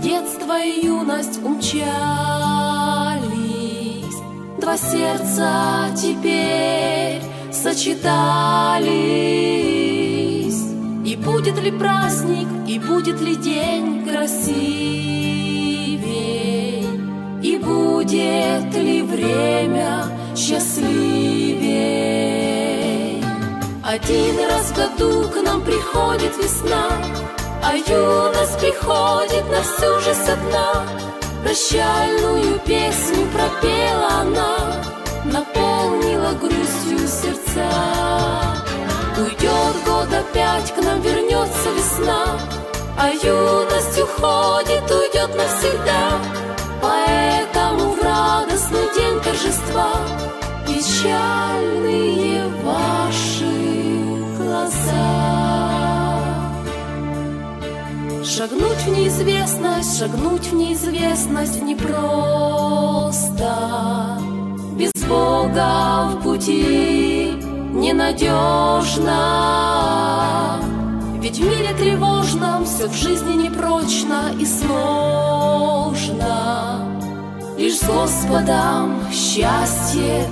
детство и юность умчались, два сердца теперь сочетались. И будет ли праздник, и будет ли день красивей, и будет ли время счастливей. Один раз в году к нам приходит весна, а юность приходит на всю жизнь со дна. Прощальную песню пропела она, наполнила грустью сердца. Уйдет год опять, к нам вернется весна, а юность уходит, уйдет навсегда. Поэтому в радостный день торжества печальные ваши глаза. Шагнуть в неизвестность непросто, без Бога в пути ненадежно. Ведь в мире тревожном все в жизни непрочно и сложно. Лишь с Господом счастье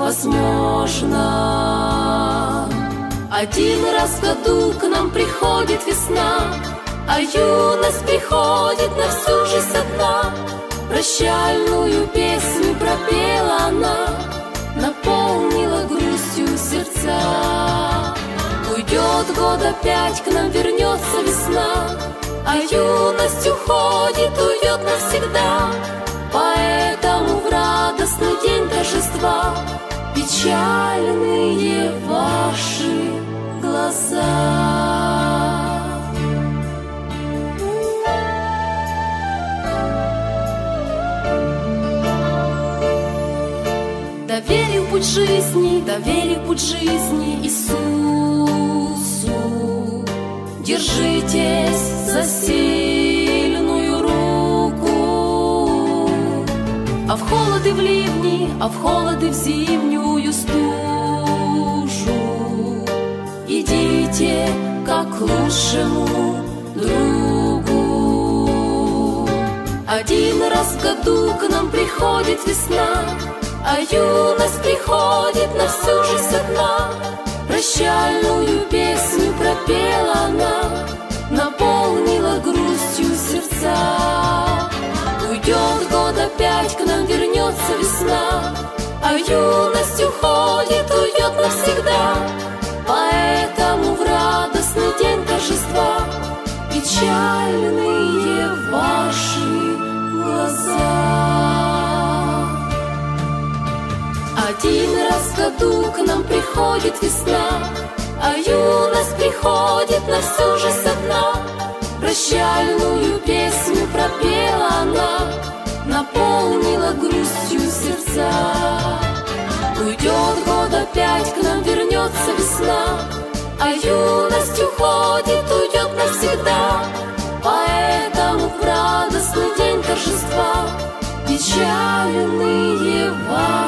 возможно. Один раз в году к нам приходит весна, а юность приходит на всю жизнь со дна. Прощальную песню пропела она, наполнила грустью сердца. Уйдет год опять, к нам вернется весна, а юность уходит, уйдет навсегда. Поэтому в радостный день торжества печальные ваши глаза. Доверил путь жизни Иисусу. Держитесь за сильную руку, а в холоды в ливни, а в холоды в зимнюю стужу идите как к лучшему другу. Один раз в году к нам приходит весна, а юность приходит на всю жизнь со дна. Прощальную песню пропела она, наполнила грустью сердца. Уйдет год опять, к нам вернется весна, а юность уходит, уйдет навсегда. Поэтому в радостный день торжества печальные ваши глаза. Один раз в году к нам приходит весна, а юность приходит на всю жизнь со дна. Прощальную песню пропела она, наполнила грустью сердца. Уйдет год опять, к нам вернется весна, а юность уходит, уйдет навсегда. Поэтому в радостный день торжества печальные ваши